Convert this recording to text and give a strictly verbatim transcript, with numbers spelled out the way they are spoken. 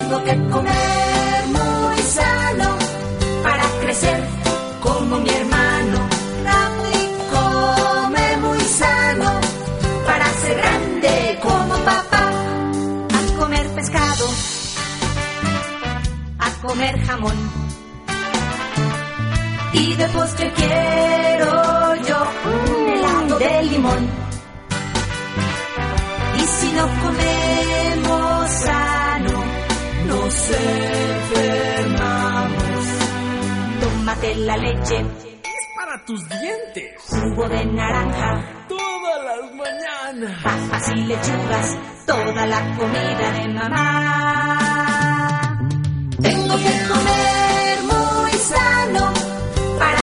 Tengo que comer muy sano para crecer como mi hermano. Rafi come muy sano para ser grande como papá. A comer pescado, a comer jamón, y de postre quiero yo un helado de limón. Y si no comemos sano, nos enfermamos. Tómate la leche, es para tus dientes. Jugo de naranja, todas las mañanas. Papas y lechugas, toda la comida de mamá. Tengo que comer